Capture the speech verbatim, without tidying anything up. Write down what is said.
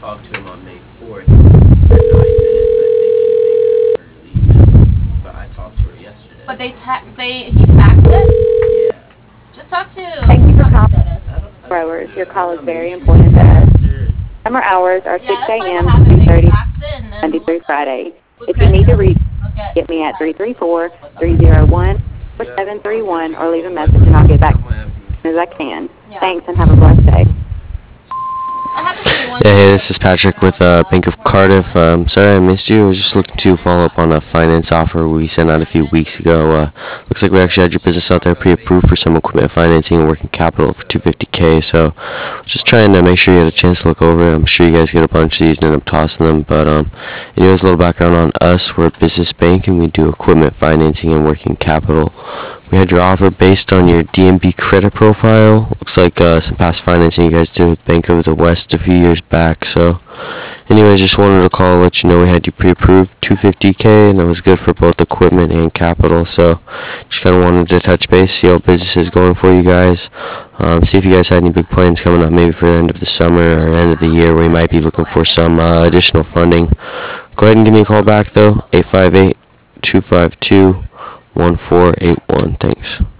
talked to him on May fourth for nine minutes. I think she thinks that's her leaving. But I talked to her yesterday. But they ta- they he faxed it? Yeah. Just talk to Thank you for customer calling service. Growers. Your call is very important to us. Summer hours are Yeah, six that's like a.m. what to happened. three They thirty faxed it and then Monday through look, Friday. with If you need to Kristen, reach, look at get me at three type. three four, three zero one, four seven three one or leave a message and I'll get back as soon as I can. Yeah. Thanks and have a blessed day. That happened to me one Yeah, time. hey, this is Patrick with uh, Bank of Cardiff. Um, sorry I missed you. I was just looking to follow up on a finance offer we sent out a few weeks ago. Uh, looks like we actually had your business out there pre-approved for some equipment financing and working capital for two hundred fifty K. So just trying to make sure you had a chance to look over it. I'm sure you guys get a bunch of these and end up tossing them. But um, anyways, a little background on us. We're a business bank and we do equipment financing and working capital. We had your offer based on your D M B credit profile. Looks like uh, some past financing you guys did with Bank of the West a few years back. So, anyways, just wanted to call and let you know we had you pre-approved two hundred fifty K, and that was good for both equipment and capital. So, just kind of wanted to touch base, see how business is going for you guys. Um, see if you guys had any big plans coming up, maybe for the end of the summer or end of the year, where you might be looking for some uh, additional funding. Go ahead and give me a call back though, eight five eight, two five two, one four eight one. Thanks.